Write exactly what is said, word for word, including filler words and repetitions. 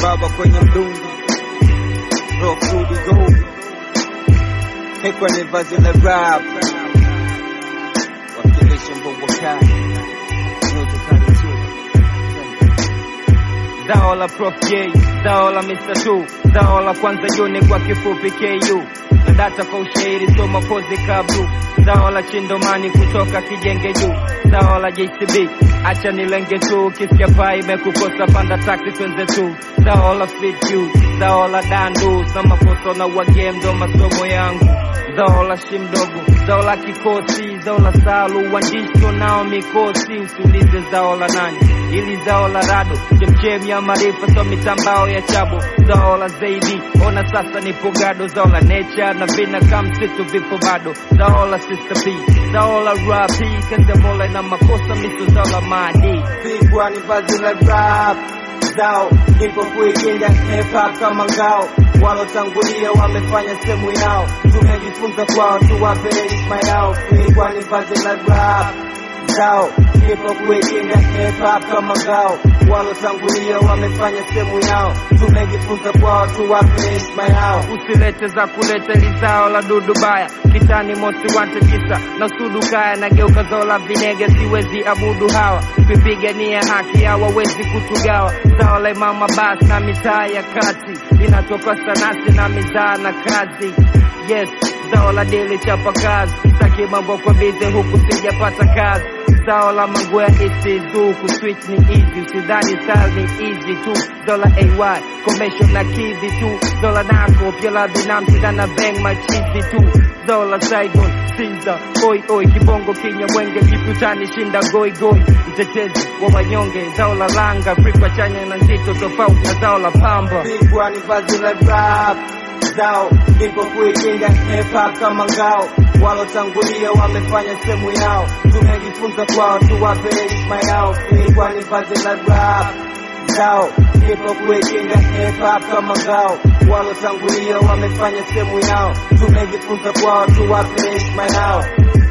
baba kwenye mdungu, rock to the go. Hekwa ni vazi la rap, wakilisha mbongo kali, nyote kali tu. Zao la Prof J, zao la mister Two, zao la kwanza jone kwa kifupi K U. Na data kwa ushairi soma kozi kablu. Zao la Chindomani kutoka kijenge juu. Zao la J C B, acha nilenge tu. Kisikia pai mekukosa panda taxi twenze tu. Zao la Fit You, zao la Dandu. Sama koso na wagame ndo masomo yangu. Zao la Shimdogo, zao la Kikosi, zao la Salu, wandisho nao mikosi. Usiulize zao la nani, ili zao la Rado. Chemchem ya marifa so mitambao ya chabo. Zao la Zaidi, ona sasa nipo gado. Zao la Nature na vina kamsitu vipo bado. Zao la Sister P, zao la Rapi, kende mola na makosa miso zao la Madi. Pigwa ni vazi la rap, zao nipo kuikinga hip hop kama ngao. Walotangulia wamefanya sehemu yao, tumejifunza kwao tuwape heshima yao. Pigwa ni vazi la rap, zao nipo kuikinga hip hop kama ngao. Walotangulia wamefanya sehemu yao, tumejifunza kwao tuwape heshima yao. Usilete za kulete lizao la dudu baya, kitani mosi wante kisa na sudu kaya. Na geuka zao la vinege siwezi abudu hawa, kupigania haki hawawezi kutugawa. Zao la Imama Bas na mitaa ya kati, inatoka sanasi na mizaa na kazi. Yes, zao la Dili chapa kazi, sitaki mambo kwa bize huku sijapata kazi. Zao la Manguea isizu, kuswitch ni easy, usidhani style ni easy tu. Zao la A Y, commercial na kizi tu. Zao la Nako, piola binamsi na na bang machizi tu. Zao la Saigon, Caesar, oi oi, kibongo kinya mwenge, kiputani shinda goi goi. Mtetezi wa wanyonge, zao la Langa, Afrika chanya na nzito tofauti na zao la Pamba. Pigwa ni vazi la rap, zao nipo kuikinga hip hop kama ngao. Walotangulia wamefanya sehemu yao, tumejifunza kwao tuwape heshima yao. Pigwa ni vazi la rap, zao nipo kuikinga hip hop kama ngao. Walotangulia wamefanya sehemu yao, tumejifunza kwao tuwape heshima yao.